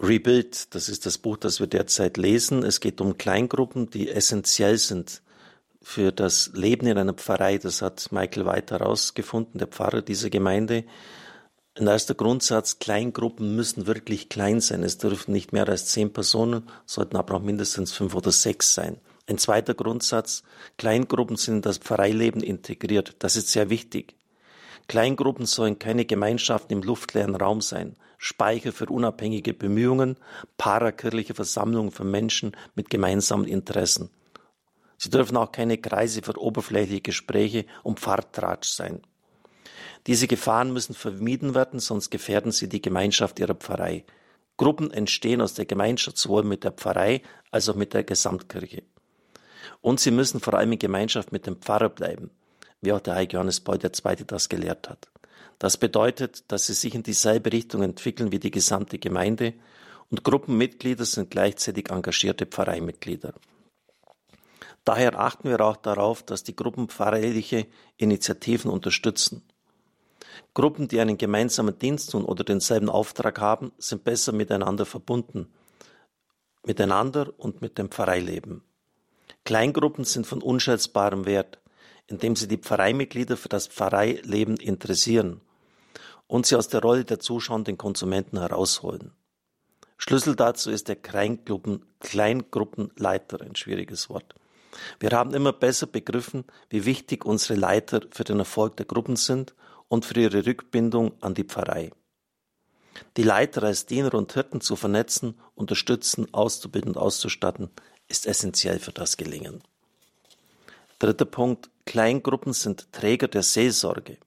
Rebuild, das ist das Buch, das wir derzeit lesen. Es geht um Kleingruppen, die essentiell sind für das Leben in einer Pfarrei. Das hat Michael White herausgefunden, der Pfarrer dieser Gemeinde. Ein erster Grundsatz: Kleingruppen müssen wirklich klein sein. Es dürfen nicht mehr als 10 Personen, sollten aber auch mindestens 5 oder 6 sein. Ein zweiter Grundsatz: Kleingruppen sind in das Pfarreileben integriert. Das ist sehr wichtig. Kleingruppen sollen keine Gemeinschaften im luftleeren Raum sein, Speicher für unabhängige Bemühungen, parakirchliche Versammlungen von Menschen mit gemeinsamen Interessen. Sie dürfen auch keine Kreise für oberflächliche Gespräche und Pfarrtratsch sein. Diese Gefahren müssen vermieden werden, sonst gefährden sie die Gemeinschaft ihrer Pfarrei. Gruppen entstehen aus der Gemeinschaft sowohl mit der Pfarrei als auch mit der Gesamtkirche. Und sie müssen vor allem in Gemeinschaft mit dem Pfarrer bleiben, wie auch der heilige Johannes Paul II. Das gelehrt hat. Das bedeutet, dass sie sich in dieselbe Richtung entwickeln wie die gesamte Gemeinde, und Gruppenmitglieder sind gleichzeitig engagierte Pfarreimitglieder. Daher achten wir auch darauf, dass die Gruppen pfarreiliche Initiativen unterstützen. Gruppen, die einen gemeinsamen Dienst tun oder denselben Auftrag haben, sind besser miteinander verbunden, miteinander und mit dem Pfarreileben. Kleingruppen sind von unschätzbarem Wert, indem sie die Pfarreimitglieder für das Pfarreileben interessieren und sie aus der Rolle der zuschauenden Konsumenten herausholen. Schlüssel dazu ist der Kleingruppenleiter, ein schwieriges Wort. Wir haben immer besser begriffen, wie wichtig unsere Leiter für den Erfolg der Gruppen sind und für ihre Rückbindung an die Pfarrei. Die Leiter als Diener und Hirten zu vernetzen, unterstützen, auszubilden und auszustatten, ist essentiell für das Gelingen. Dritter Punkt: Kleingruppen sind Träger der Seelsorge.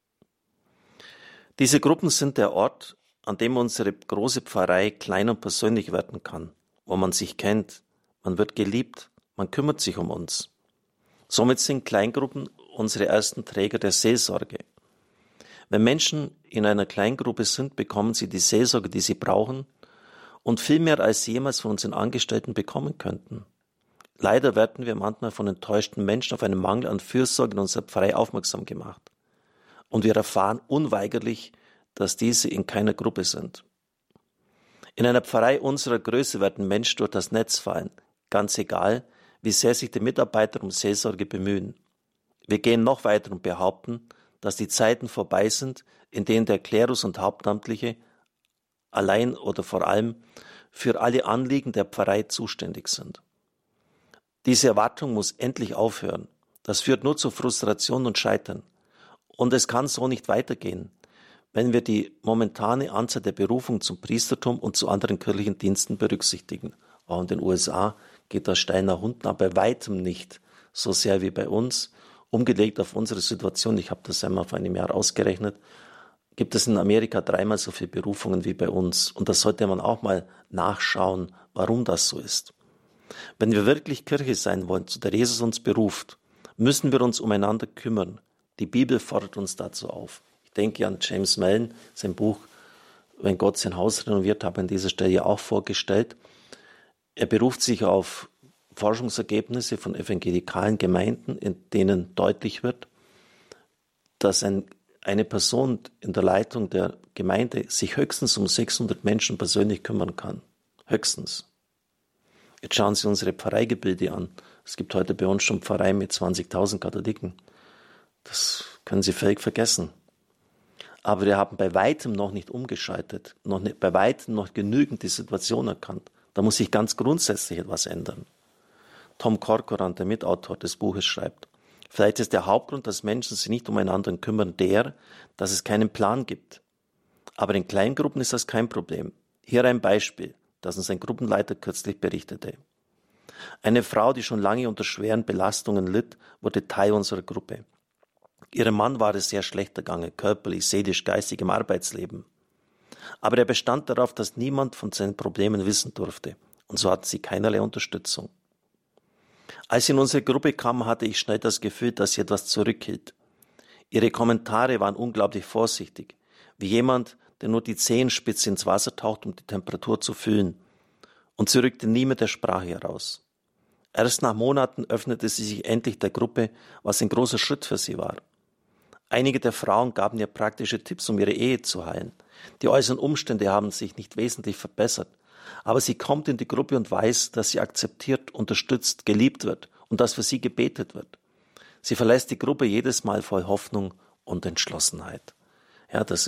Diese Gruppen sind der Ort, an dem unsere große Pfarrei klein und persönlich werden kann, wo man sich kennt, man wird geliebt, man kümmert sich um uns. Somit sind Kleingruppen unsere ersten Träger der Seelsorge. Wenn Menschen in einer Kleingruppe sind, bekommen sie die Seelsorge, die sie brauchen, und viel mehr als sie jemals von unseren Angestellten bekommen könnten. Leider werden wir manchmal von enttäuschten Menschen auf einen Mangel an Fürsorge in unserer Pfarrei aufmerksam gemacht. Und wir erfahren unweigerlich, dass diese in keiner Gruppe sind. In einer Pfarrei unserer Größe werden Menschen durch das Netz fallen, ganz egal, wie sehr sich die Mitarbeiter um Seelsorge bemühen. Wir gehen noch weiter und behaupten, dass die Zeiten vorbei sind, in denen der Klerus und Hauptamtliche allein oder vor allem für alle Anliegen der Pfarrei zuständig sind. Diese Erwartung muss endlich aufhören. Das führt nur zu Frustration und Scheitern. Und es kann so nicht weitergehen, wenn wir die momentane Anzahl der Berufungen zum Priestertum und zu anderen kirchlichen Diensten berücksichtigen. Auch in den USA geht das steil nach unten, aber bei weitem nicht so sehr wie bei uns. Umgelegt auf unsere Situation, ich habe das einmal vor einem Jahr ausgerechnet, gibt es in Amerika 3-mal so viele Berufungen wie bei uns. Und das sollte man auch mal nachschauen, warum das so ist. Wenn wir wirklich Kirche sein wollen, zu der Jesus uns beruft, müssen wir uns umeinander kümmern. Die Bibel fordert uns dazu auf. Ich denke an James Mellon, sein Buch Wenn Gott sein Haus renoviert, habe ich an dieser Stelle ja auch vorgestellt. Er beruft sich auf Forschungsergebnisse von evangelikalen Gemeinden, in denen deutlich wird, dass eine Person in der Leitung der Gemeinde sich höchstens um 600 Menschen persönlich kümmern kann. Höchstens. Jetzt schauen Sie unsere Pfarreigebilde an. Es gibt heute bei uns schon Pfarreien mit 20.000 Katholiken. Das können Sie völlig vergessen. Aber wir haben bei weitem noch nicht umgeschaltet, bei weitem noch genügend die Situation erkannt. Da muss sich ganz grundsätzlich etwas ändern. Tom Corcoran, der Mitautor des Buches, schreibt: Vielleicht ist der Hauptgrund, dass Menschen sich nicht umeinander kümmern, dass es keinen Plan gibt. Aber in Kleingruppen ist das kein Problem. Hier ein Beispiel, das uns ein Gruppenleiter kürzlich berichtete. Eine Frau, die schon lange unter schweren Belastungen litt, wurde Teil unserer Gruppe. Ihrem Mann war es sehr schlecht ergangen, körperlich, seelisch, geistig, im Arbeitsleben. Aber er bestand darauf, dass niemand von seinen Problemen wissen durfte. Und so hatten sie keinerlei Unterstützung. Als sie in unsere Gruppe kam, hatte ich schnell das Gefühl, dass sie etwas zurückhielt. Ihre Kommentare waren unglaublich vorsichtig, wie jemand, der nur die Zehenspitze ins Wasser taucht, um die Temperatur zu fühlen. Und sie rückte nie mit der Sprache heraus. Erst nach Monaten öffnete sie sich endlich der Gruppe, was ein großer Schritt für sie war. Einige der Frauen gaben ihr praktische Tipps, um ihre Ehe zu heilen. Die äußeren Umstände haben sich nicht wesentlich verbessert. Aber sie kommt in die Gruppe und weiß, dass sie akzeptiert, unterstützt, geliebt wird und dass für sie gebetet wird. Sie verlässt die Gruppe jedes Mal voll Hoffnung und Entschlossenheit. Ja, das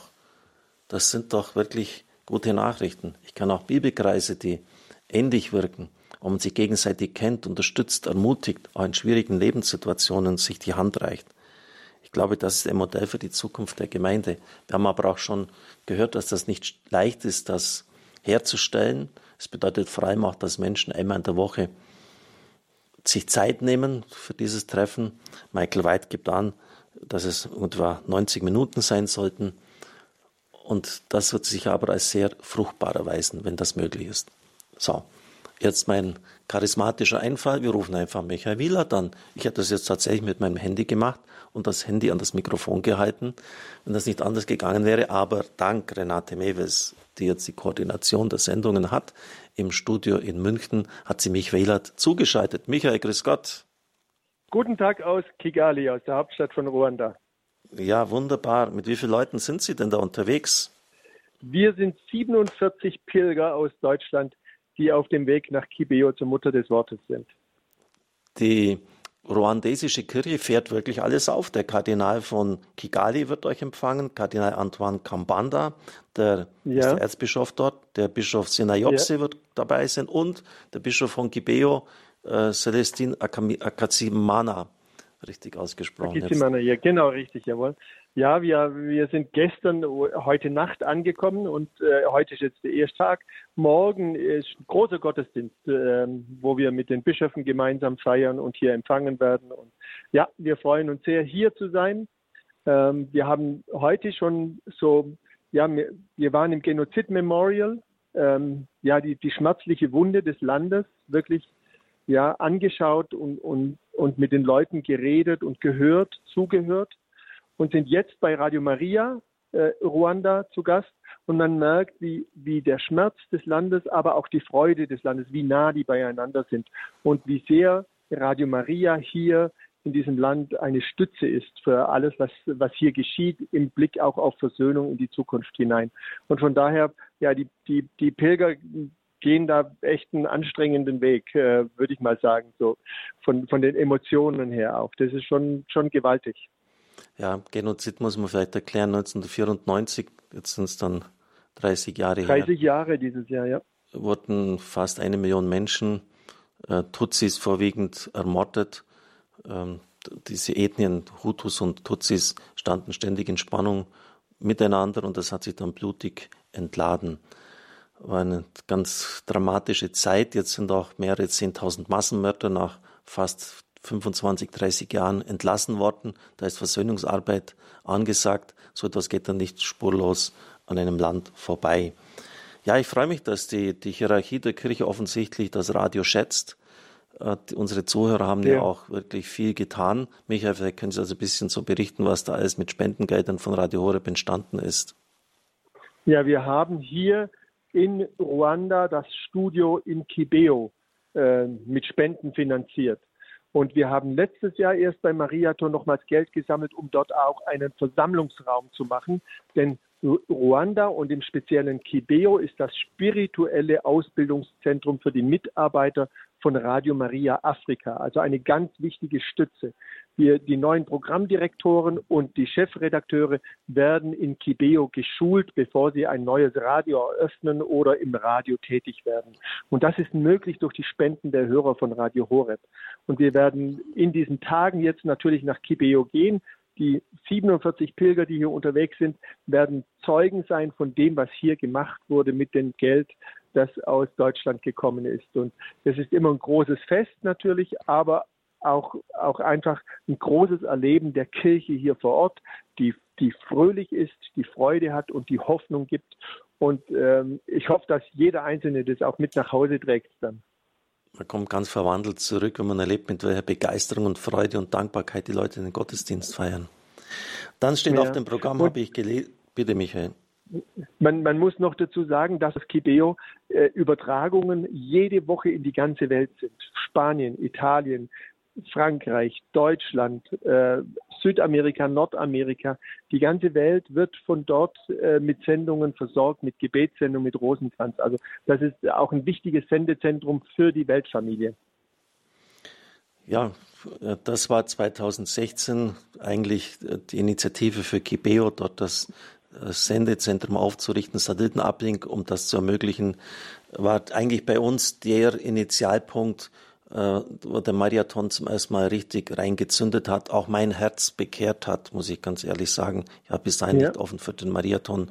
sind doch wirklich gute Nachrichten. Ich kann auch Bibelkreise, die ähnlich wirken, wo man sich gegenseitig kennt, unterstützt, ermutigt, auch in schwierigen Lebenssituationen sich die Hand reicht. Ich glaube, das ist ein Modell für die Zukunft der Gemeinde. Wir haben aber auch schon gehört, dass das nicht leicht ist, das herzustellen. Es bedeutet vor allem auch, dass Menschen einmal in der Woche sich Zeit nehmen für dieses Treffen. Michael White gibt an, dass es etwa 90 Minuten sein sollten. Und das wird sich aber als sehr fruchtbar erweisen, wenn das möglich ist. So, jetzt mein charismatischer Einfall. Wir rufen einfach Michael Wielert an. Ich hätte das jetzt tatsächlich mit meinem Handy gemacht und das Handy an das Mikrofon gehalten, wenn das nicht anders gegangen wäre. Aber dank Renate Mewes, die jetzt die Koordination der Sendungen hat, im Studio in München, hat sie mich Wielert zugeschaltet. Michael, grüß Gott. Guten Tag aus Kigali, aus der Hauptstadt von Ruanda. Ja, wunderbar. Mit wie vielen Leuten sind Sie denn da unterwegs? Wir sind 47 Pilger aus Deutschland, die auf dem Weg nach Kibeho zur Mutter des Wortes sind. Die ruandesische Kirche fährt wirklich alles auf. Der Kardinal von Kigali wird euch empfangen, Kardinal Antoine Kambanda, der ist der Erzbischof dort, der Bischof Sinayobse wird dabei sein und der Bischof von Kibeho, Celestin Akatsimana. Richtig ausgesprochen. Ja, genau, richtig, jawohl. Ja, wir sind heute Nacht angekommen und heute ist jetzt der erste Tag. Morgen ist ein großer Gottesdienst, wo wir mit den Bischöfen gemeinsam feiern und hier empfangen werden. Und ja, wir freuen uns sehr, hier zu sein. Wir haben heute schon wir waren im Genozid-Memorial, die schmerzliche Wunde des Landes wirklich angeschaut und mit den Leuten geredet und zugehört und sind jetzt bei Radio Maria Ruanda zu Gast und man merkt, wie der Schmerz des Landes, aber auch die Freude des Landes, wie nah die beieinander sind und wie sehr Radio Maria hier in diesem Land eine Stütze ist für alles, was hier geschieht, im Blick auch auf Versöhnung in die Zukunft hinein. Und von daher, die Pilger gehen da echt einen anstrengenden Weg, würde ich mal sagen, so von den Emotionen her auch. Das ist schon gewaltig. Ja, Genozid muss man vielleicht erklären, 1994, jetzt sind es dann 30 Jahre her. 30 Jahre dieses Jahr, ja. Wurden fast 1 Million Menschen, Tutsis vorwiegend, ermordet. Diese Ethnien, Hutus und Tutsis, standen ständig in Spannung miteinander und das hat sich dann blutig entladen. War eine ganz dramatische Zeit. Jetzt sind auch mehrere 10.000 Massenmörder nach fast 25, 30 Jahren entlassen worden. Da ist Versöhnungsarbeit angesagt. So etwas geht dann nicht spurlos an einem Land vorbei. Ja, ich freue mich, dass die Hierarchie der Kirche offensichtlich das Radio schätzt. Unsere Zuhörer haben ja auch wirklich viel getan. Michael, vielleicht können Sie also ein bisschen so berichten, was da alles mit Spendengeldern von Radio Horeb entstanden ist. Ja, wir haben hier in Ruanda das Studio in Kibeho mit Spenden finanziert. Und wir haben letztes Jahr erst bei Mariathon nochmals Geld gesammelt, um dort auch einen Versammlungsraum zu machen. Denn Ruanda und im speziellen Kibeho ist das spirituelle Ausbildungszentrum für die Mitarbeiter von Radio Maria Afrika, also eine ganz wichtige Stütze. Die neuen Programmdirektoren und die Chefredakteure werden in Kibeho geschult, bevor sie ein neues Radio eröffnen oder im Radio tätig werden. Und das ist möglich durch die Spenden der Hörer von Radio Horeb. Und wir werden in diesen Tagen jetzt natürlich nach Kibeho gehen. Die 47 Pilger, die hier unterwegs sind, werden Zeugen sein von dem, was hier gemacht wurde mit dem Geld, das aus Deutschland gekommen ist. Und das ist immer ein großes Fest natürlich, aber auch einfach ein großes Erleben der Kirche hier vor Ort, die fröhlich ist, die Freude hat und die Hoffnung gibt. Und ich hoffe, dass jeder Einzelne das auch mit nach Hause trägt dann. Man kommt ganz verwandelt zurück, wenn man erlebt, mit welcher Begeisterung und Freude und Dankbarkeit die Leute den Gottesdienst feiern. Dann steht auf dem Programm, habe ich gelesen, bitte Michael. Man muss noch dazu sagen, dass das Kibeho Übertragungen jede Woche in die ganze Welt sind. Spanien, Italien, Frankreich, Deutschland, Südamerika, Nordamerika. Die ganze Welt wird von dort mit Sendungen versorgt, mit Gebetssendungen, mit Rosenkranz. Also das ist auch ein wichtiges Sendezentrum für die Weltfamilie. Ja, das war 2016 eigentlich die Initiative für Kibeo, dort das Sendezentrum aufzurichten, Satellitenablink, um das zu ermöglichen, war eigentlich bei uns der Initialpunkt, wo der Mariathon zum ersten Mal richtig reingezündet hat, auch mein Herz bekehrt hat, muss ich ganz ehrlich sagen. Ich habe bis dahin nicht offen für den Mariathon.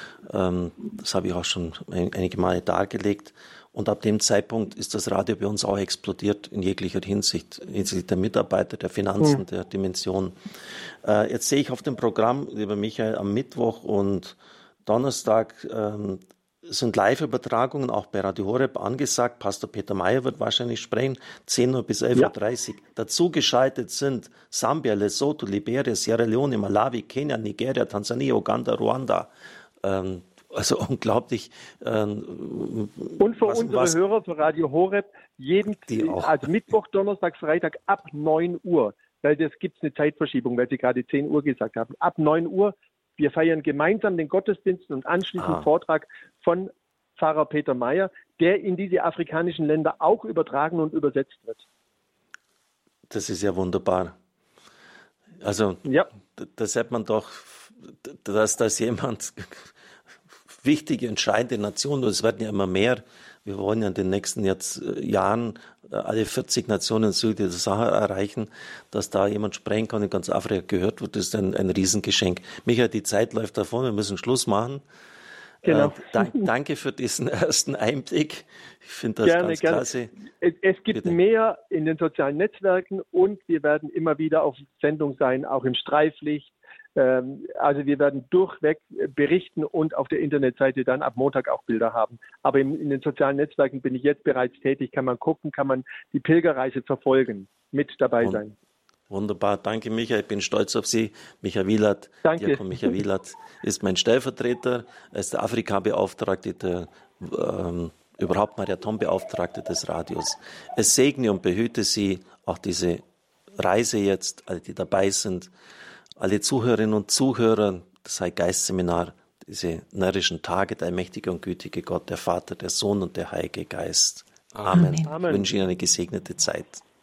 Das habe ich auch schon einige Male dargelegt. Und ab dem Zeitpunkt ist das Radio bei uns auch explodiert in jeglicher Hinsicht der Mitarbeiter, der Finanzen, der Dimension. Jetzt sehe ich auf dem Programm, lieber Michael, am Mittwoch und Donnerstag sind Live-Übertragungen auch bei Radio Horeb angesagt. Pastor Peter Mayer wird wahrscheinlich sprechen, 10 Uhr bis 11.30 Uhr. Dazu geschaltet sind Sambia, Lesotho, Liberia, Sierra Leone, Malawi, Kenia, Nigeria, Tansania, Uganda, Ruanda. Also unglaublich. Und für unsere Hörer, für Radio Horeb, also Mittwoch, Donnerstag, Freitag ab 9 Uhr, weil das gibt es eine Zeitverschiebung, weil Sie gerade 10 Uhr gesagt haben. Ab 9 Uhr, wir feiern gemeinsam den Gottesdienst und anschließend Vortrag von Pfarrer Peter Mayer, der in diese afrikanischen Länder auch übertragen und übersetzt wird. Das ist ja wunderbar. Also da sieht man doch, dass das jemand wichtige, entscheidende Nationen, und es werden ja immer mehr. Wir wollen ja in den nächsten Jahren alle 40 Nationen südlich der Sahara erreichen, dass da jemand sprechen kann, in ganz Afrika gehört wird, das ist ein Riesengeschenk. Michael, die Zeit läuft davon, wir müssen Schluss machen. Genau. Danke für diesen ersten Einblick. Ich finde das ganz klasse. Es gibt mehr in den sozialen Netzwerken und wir werden immer wieder auf Sendung sein, auch im Streiflicht. Also wir werden durchweg berichten und auf der Internetseite dann ab Montag auch Bilder haben. Aber in den sozialen Netzwerken bin ich jetzt bereits tätig, kann man gucken, kann man die Pilgerreise verfolgen, mit dabei sein. Wunderbar, danke Michael, ich bin stolz auf Sie. Michael Wielert, danke. Diakon Michael Wielert ist mein Stellvertreter, er ist der Afrika-Beauftragte, der überhaupt Mariathon-Beauftragte des Radios. Es segne und behüte Sie, auch diese Reise jetzt, alle die dabei sind, alle Zuhörerinnen und Zuhörer des Heiliggeist-Seminar, diese närrischen Tage, der allmächtige und gütige Gott, der Vater, der Sohn und der Heilige Geist. Amen. Ich wünsche Ihnen eine gesegnete Zeit.